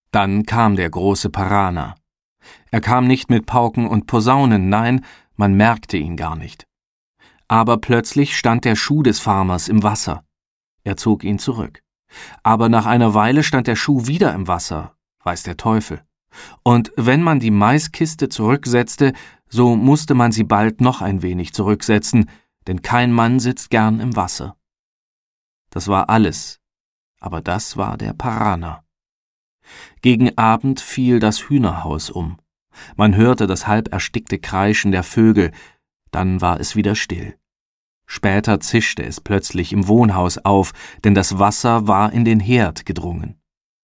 Dann kam der große Parana. Er kam nicht mit Pauken und Posaunen, nein, man merkte ihn gar nicht. Aber plötzlich stand der Schuh des Farmers im Wasser. Er zog ihn zurück. Aber nach einer Weile stand der Schuh wieder im Wasser, weiß der Teufel. Und wenn man die Maiskiste zurücksetzte, so musste man sie bald noch ein wenig zurücksetzen, denn kein Mann sitzt gern im Wasser. Das war alles, aber das war der Parana. Gegen Abend fiel das Hühnerhaus um. Man hörte das halb erstickte Kreischen der Vögel, dann war es wieder still. Später zischte es plötzlich im Wohnhaus auf, denn das Wasser war in den Herd gedrungen.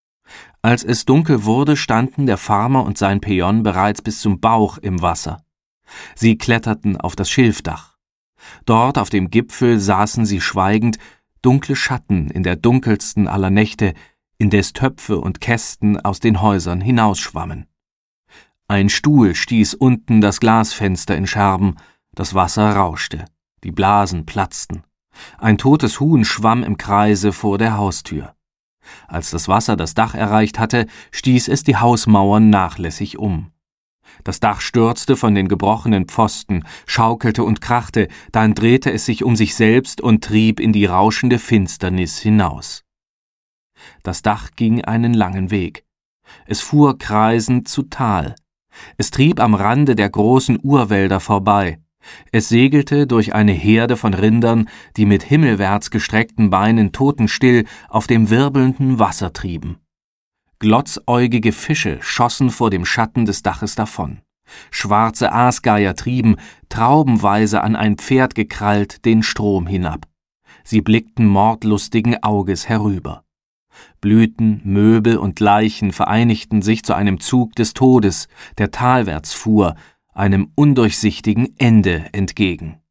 Als es dunkel wurde, standen der Farmer und sein Peon bereits bis zum Bauch im Wasser. Sie kletterten auf das Schilfdach. Dort auf dem Gipfel saßen sie schweigend, dunkle Schatten in der dunkelsten aller Nächte, indes Töpfe und Kästen aus den Häusern hinausschwammen. Ein Stuhl stieß unten das Glasfenster in Scherben, das Wasser rauschte, die Blasen platzten. Ein totes Huhn schwamm im Kreise vor der Haustür. Als das Wasser das Dach erreicht hatte, stieß es die Hausmauern nachlässig um. Das Dach stürzte von den gebrochenen Pfosten, schaukelte und krachte, dann drehte es sich um sich selbst und trieb in die rauschende Finsternis hinaus. Das Dach ging einen langen Weg. Es fuhr kreisend zu Tal. Es trieb am Rande der großen Urwälder vorbei. Es segelte durch eine Herde von Rindern, die mit himmelwärts gestreckten Beinen totenstill auf dem wirbelnden Wasser trieben. Glotzäugige Fische schossen vor dem Schatten des Daches davon. Schwarze Aasgeier trieben, traubenweise an ein Pferd gekrallt, den Strom hinab. Sie blickten mordlustigen Auges herüber. Blüten, Möbel und Leichen vereinigten sich zu einem Zug des Todes, der talwärts fuhr, einem undurchsichtigen Ende entgegen.